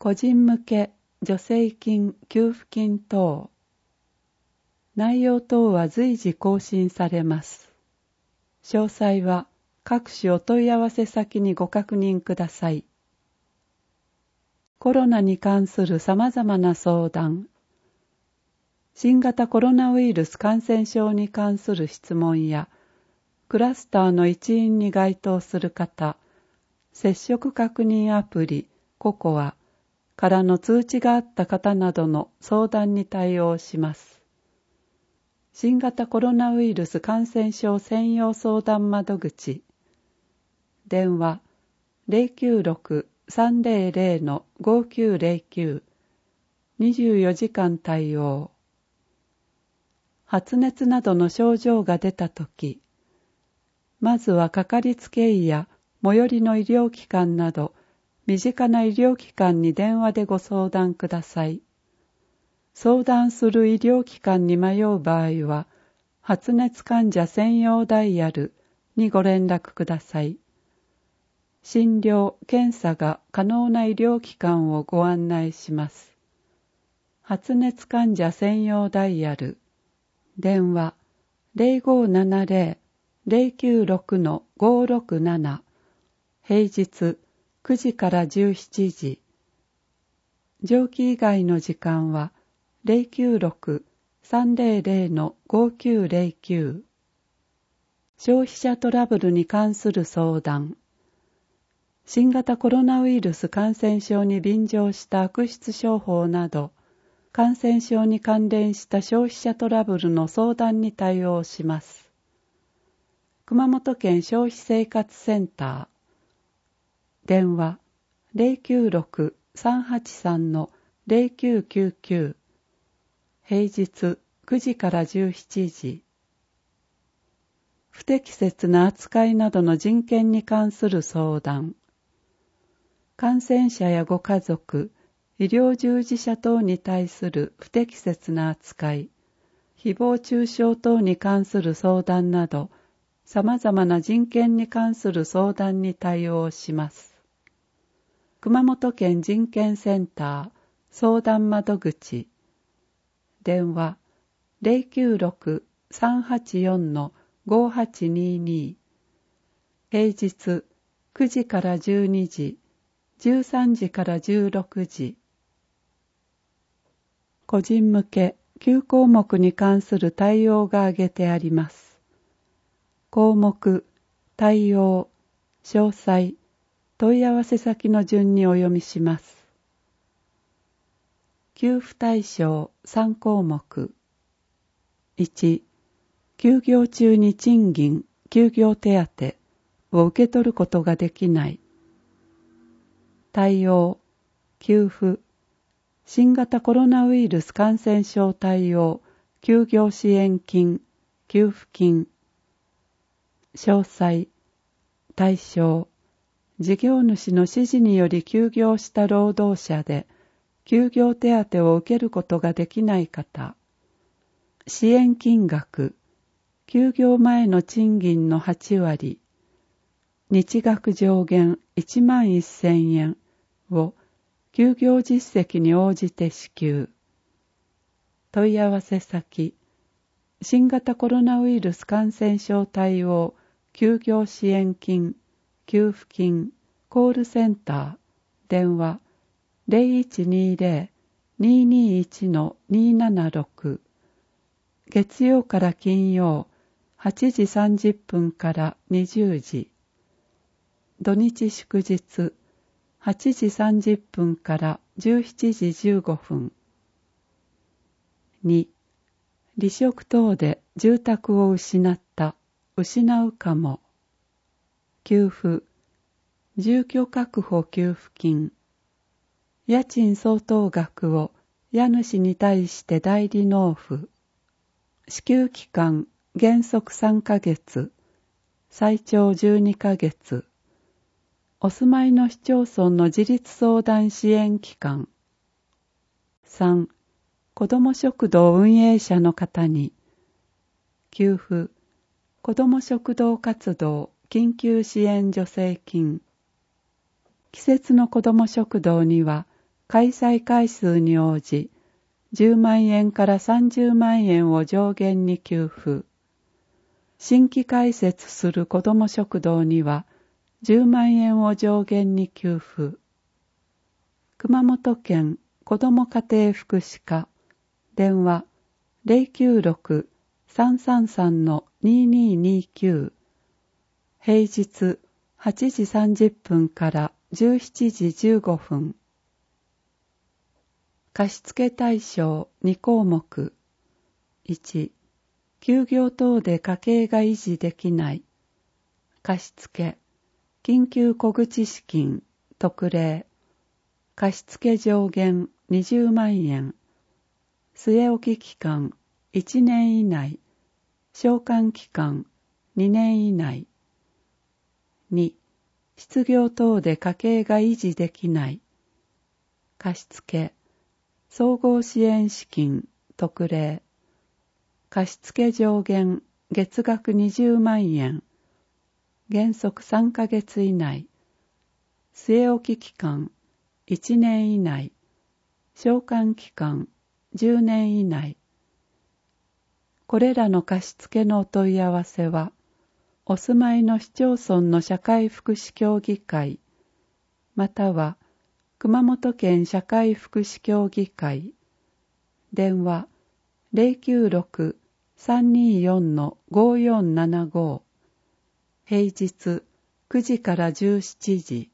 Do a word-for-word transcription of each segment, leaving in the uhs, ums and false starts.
個人向け助成金給付金等。内容等は随時更新されます。詳細は各種お問い合わせ先にご確認ください。コロナに関するさまざまな相談、新型コロナウイルス感染症に関する質問や、クラスターの一員に該当する方、接触確認アプリココアからの通知があった方などの相談に対応します。新型コロナウイルス感染症専用相談窓口、電話 ゼロきゅうろく さんゼロゼロ ごきゅうゼロきゅう にじゅうよじかん対応。発熱などの症状が出たとき、まずはかかりつけ医や最寄りの医療機関など身近な医療機関に電話でご相談ください。相談する医療機関に迷う場合は、発熱患者専用ダイヤルにご連絡ください。診療・検査が可能な医療機関をご案内します。発熱患者専用ダイヤル、電話 ゼロごななゼロ ゼロきゅうろく ごろくなな、平日くじからじゅうしちじ、上記以外の時間はゼロきゅうろく さんゼロゼロ ごきゅうゼロきゅう。消費者トラブルに関する相談、新型コロナウイルス感染症に便乗した悪質商法など、感染症に関連した消費者トラブルの相談に対応します。熊本県消費生活センター、電話 ゼロきゅうろく さんはちさん ゼロきゅうきゅうきゅう、平日くじからじゅうしちじ。不適切な扱いなどの人権に関する相談、感染者やご家族、医療従事者等に対する不適切な扱い、誹謗中傷等に関する相談など、さまざまな人権に関する相談に対応します。熊本県人権センター相談窓口、電話 ゼロきゅうろく さんはちよん ごはちにに、平日くじからじゅうにじ、じゅうさんじからじゅうろくじ。個人向けきゅう項目に関する対応が挙げてあります。項目、対応、詳細、問い合わせ先の順にお読みします。給付対象さん項目。いち、休業中に賃金、休業手当を受け取ることができない。対応、給付、新型コロナウイルス感染症対応、休業支援金、給付金。詳細、対象、事業主の指示により休業した労働者で、休業手当を受けることができない方。支援金額、休業前の賃金のはちわり、日額上限いちまんせんえんを休業実績に応じて支給。問い合わせ先、新型コロナウイルス感染症対応休業支援金、給付金、コールセンター、電話 ゼロいちにゼロ にーにーいち にーななろく、月曜から金曜はちじさんじゅっぷんからにじゅうじ、土日祝日はちじさんじゅっぷんからじゅうしちじじゅうごふん。に、離職等で住宅を失った、失うかも。給付、住居確保給付金。家賃相当額を家主に対して代理納付。支給期間原則さんかげつ、最長じゅうにかげつ。お住まいの市町村の自立相談支援機関。さん、子ども食堂運営者の方に、給付、子ども食堂活動緊急支援助成金。季節の子ども食堂には、 開催回数に応じじゅうまんえんからさんじゅうまんえんを上限に給付。新規開設する子ども食堂にはじゅうまんえんを上限に給付。熊本県子ども家庭福祉課電話 ゼロきゅうろく さんさんさん にににきゅう 平日はちじさんじゅっぷんからじゅうしちじじゅうごふん。貸付対象に項目。いち、休業等で家計が維持できない。貸付、緊急小口資金、特例。貸付上限にじゅうまんえん。据え置き期間いちねん以内。償還期間にねん以内。に、失業等で家計が維持できない。貸付、総合支援資金、特例。貸付上限月額にじゅうまんえん。原則さんかげつ以内。据え置き期間いちねん以内。償還期間じゅうねん以内。これらの貸付のお問い合わせは、お住まいの市町村の社会福祉協議会、または熊本県社会福祉協議会、電話 ゼロきゅうろく さんによん ごよんななご、平日くじからじゅうしちじ。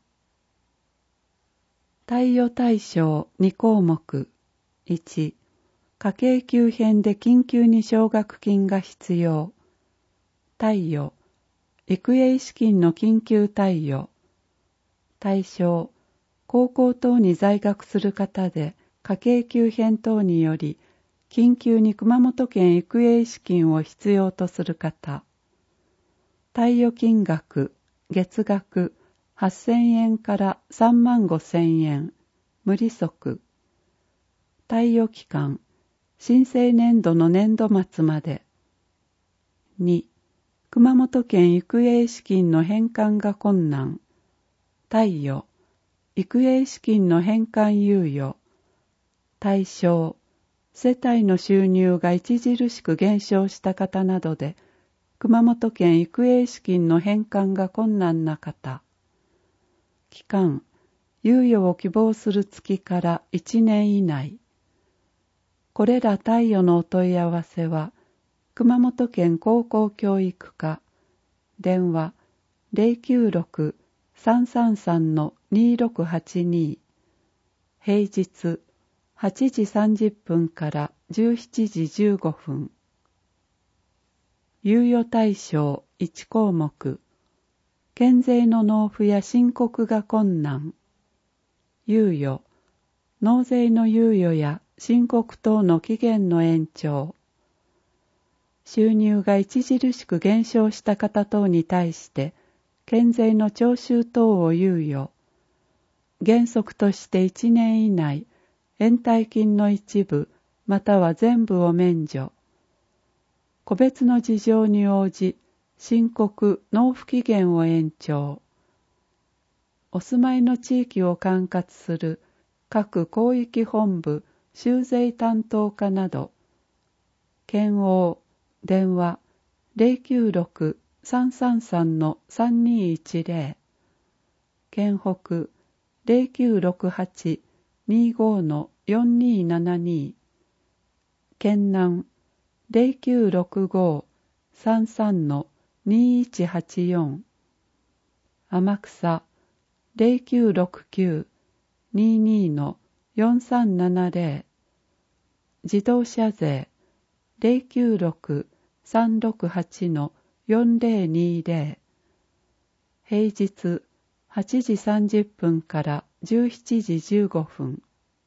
貸与対象に項目。いち、家計急変で緊急に奨学金が必要。貸与、育英資金の緊急貸与。対象、高校等に在学する方で家計急変等により緊急に熊本県育英資金を必要とする方。貸与金額、月額はっせんえんからさんまんごせんえん、無利息。貸与期間、申請年度の年度末まで。に、熊本県育英資金の返還が困難。貸与、育英資金の返還猶予。対象、世帯の収入が著しく減少した方などで、熊本県育英資金の返還が困難な方。期間、猶予を希望する月からいちねん以内。これら貸与のお問い合わせは、熊本県高校教育課、電話 ゼロきゅうろく さんさんさん にろくはちに、平日はちじさんじゅっぷんからじゅうしちじじゅうごふん。猶予対象いち項目。県税の納付や申告が困難。猶予、納税の猶予や申告等の期限の延長。収入が著しく減少した方等に対して、県税の徴収等を猶予。原則としていちねん以内、延滞金の一部または全部を免除。個別の事情に応じ、申告・納付期限を延長。お住まいの地域を管轄する各広域本部、収税担当課など、県央、電話 ゼロきゅうろく さんさんさん さんにいちゼロ、県北 ゼロきゅうろくはち にご よんにななに、県南 ゼロきゅうろくご さんさん にいちはちよん、天草 ゼロきゅうろくきゅう ににのよんさんななゼロ、自動車税 ゼロきゅうろく さんろくはち よんゼロにゼロ、平日はちじさんじゅっぷんからじゅうしちじじゅうごふん。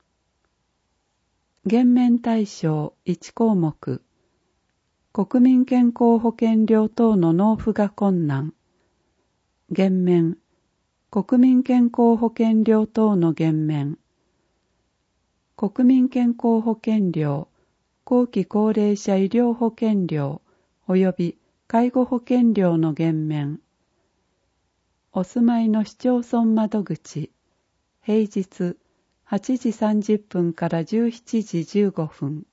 減免対象いち項目。国民健康保険料等の納付が困難。減免。国民健康保険料等の減免。国民健康保険料、後期高齢者医療保険料及び介護保険料の減免。お住まいの市町村窓口、平日はちじさんじゅっぷんからじゅうしちじじゅうごふん、